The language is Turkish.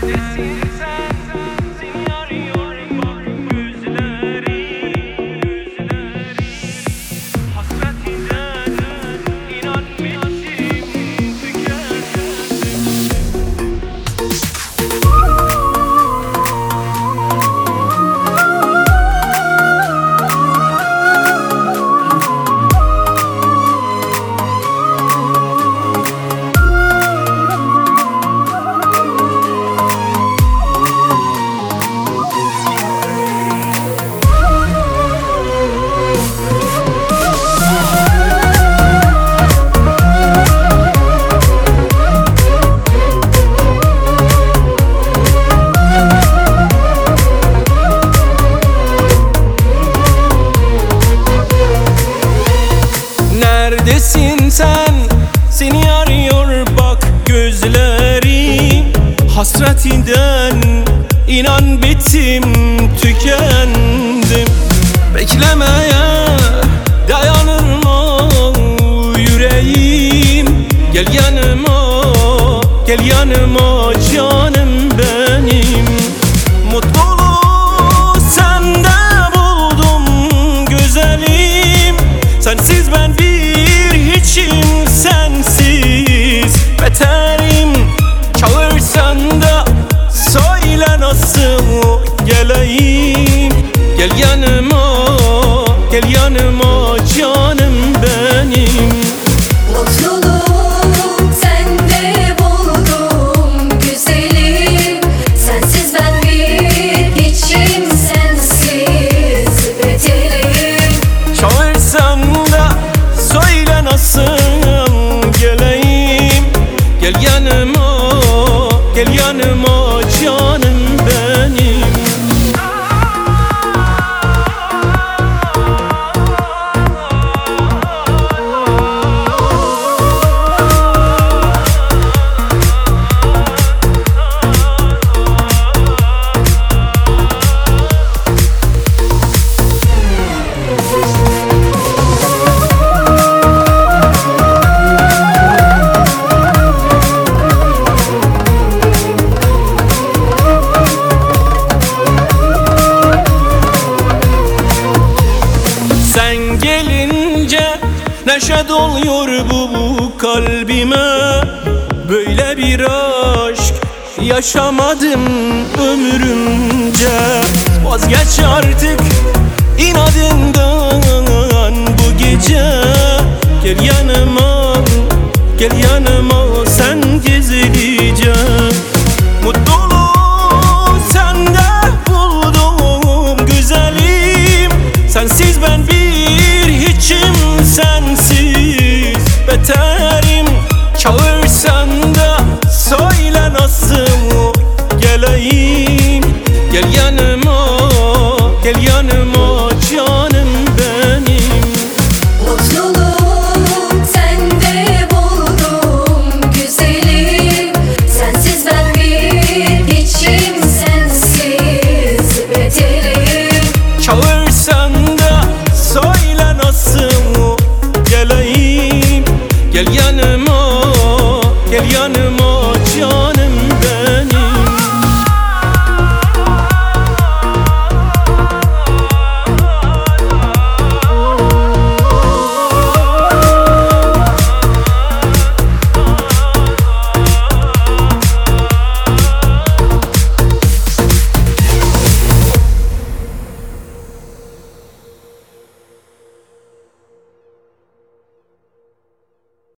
Neredesin sen? Seni arıyor bak gözlerim. Hasretinden inan bittim, tükendim. Beklemeye dayanır mı yüreğim? Gel yanıma, gel yanıma canım benim. Mutluluğu sende buldum güzelim. Sensiz ben bir hiçim, sensiz beterim. Çağırsan da söyle nasıl geleyim? Gel yanıma, gel yanıma canım benim. Mutluluğu sende buldum güzelim. Sensiz ben bir hiçim, sensiz beterim. Çağırsan da söyle nasıl geleyim? Gel yanıma, gel yanıma canım benim. Sen gelince neşe doluyor bu kalbime. Böyle bir aşk yaşamadım ömrümce. Vazgeç artık inadından bu gece. Gel yanıma, gel yanıma sen gizlice. Mutluluğu sende buldum güzelim. Sensiz ben bir hiçim, sensiz beterim. Çağırsan da söyle nasıl geleyim? Gel yanıma, gel yanıma canım benim. Mutluluğu sende buldum güzelim. Sensiz ben bir hiçim, sensiz beterim. Çağırsan da söyle nasıl geleyim? Gel yanıma, gel yanıma canım